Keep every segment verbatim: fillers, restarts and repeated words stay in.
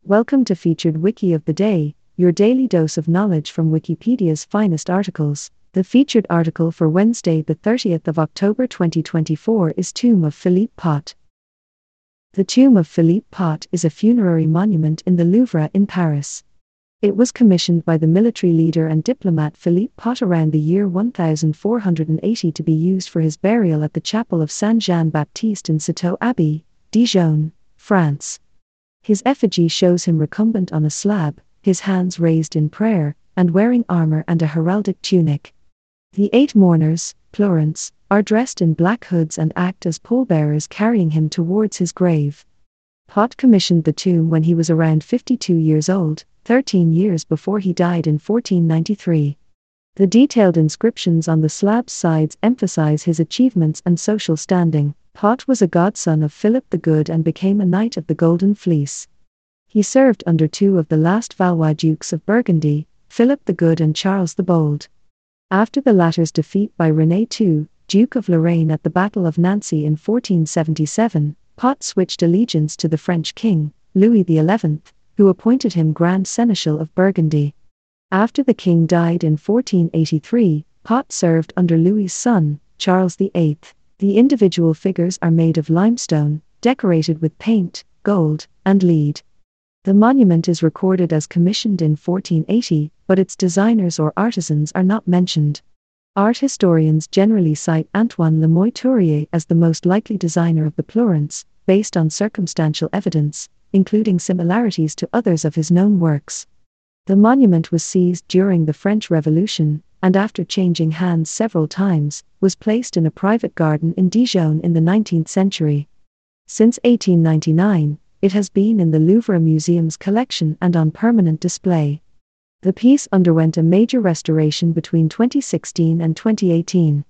Welcome to Featured Wiki of the Day, your daily dose of knowledge from Wikipedia's finest articles. The featured article for Wednesday, the thirtieth of October twenty twenty-four is Tomb of Philippe Pot. The Tomb of Philippe Pot is a funerary monument in the Louvre in Paris. It was commissioned by the military leader and diplomat Philippe Pot around the year one thousand four hundred eighty to be used for his burial at the chapel of Saint-Jean-Baptiste in Citeaux Abbey, Dijon, France. His effigy shows him recumbent on a slab, his hands raised in prayer, and wearing armor and a heraldic tunic. The eight mourners, pleurants, are dressed in black hoods and act as pallbearers carrying him towards his grave. Pot commissioned the tomb when he was around fifty-two years old, thirteen years before he died in fourteen ninety-three. The detailed inscriptions on the slab's sides emphasize his achievements and social standing. Pot was a godson of Philip the Good and became a Knight of the Golden Fleece. He served under two of the last Valois dukes of Burgundy, Philip the Good and Charles the Bold. After the latter's defeat by René the Second, Duke of Lorraine at the Battle of Nancy in fourteen seventy-seven, Pot switched allegiance to the French king, Louis the Eleventh, who appointed him Grand Seneschal of Burgundy. After the king died in fourteen eighty-three, Pot served under Louis's son, Charles the Eighth. The individual figures are made of limestone, decorated with paint, gold, and lead. The monument is recorded as commissioned in fourteen eighty, but its designers or artisans are not mentioned. Art historians generally cite Antoine Lemoyne-Tourier as the most likely designer of the pleurants, based on circumstantial evidence, including similarities to others of his known works. The monument was seized during the French Revolution, and after changing hands several times, was placed in a private garden in Dijon in the nineteenth century. Since eighteen ninety-nine, it has been in the Louvre Museum's collection and on permanent display. The piece underwent a major restoration between twenty sixteen and twenty eighteen.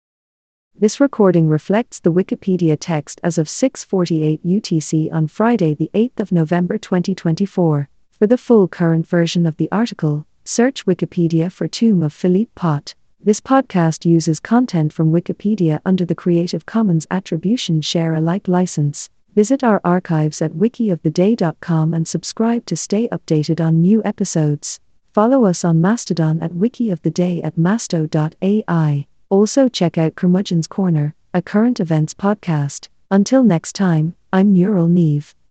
This recording reflects the Wikipedia text as of six forty-eight U T C on Friday, the eighth of November twenty twenty-four. For the full current version of the article, search Wikipedia for Tomb of Philippe Pot. This podcast uses content from Wikipedia under the Creative Commons Attribution Share Alike license. Visit our archives at wiki of the day dot com and subscribe to stay updated on new episodes. Follow us on Mastodon at wikioftheday at masto dot A I. Also check out Curmudgeon's Corner, a current events podcast. Until next time, I'm Neural Neve.